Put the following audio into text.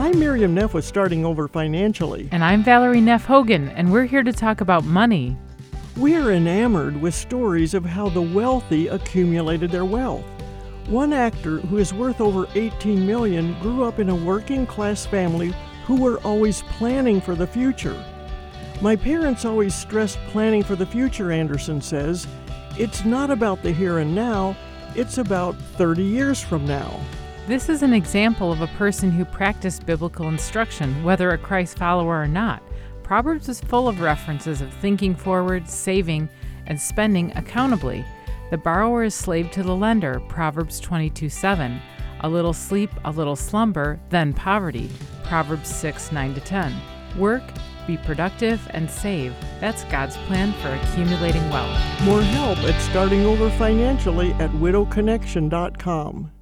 I'm Miriam Neff with Starting Over Financially. And I'm Valerie Neff Hogan, and we're here to talk about money. We're enamored with stories of how the wealthy accumulated their wealth. One actor who is worth over $18 million grew up in a working-class family who were always planning for the future. My parents always stressed planning for the future, Anderson says. It's not about the here and now, it's about 30 years from now. This is an example of a person who practiced biblical instruction, whether a Christ follower or not. Proverbs is full of references of thinking forward, saving, and spending accountably. The borrower is slave to the lender, Proverbs 22:7. A little sleep, a little slumber, then poverty, Proverbs 6:9-10. Work, be productive, and save. That's God's plan for accumulating wealth. More help at Starting Over Financially at widowconnection.com.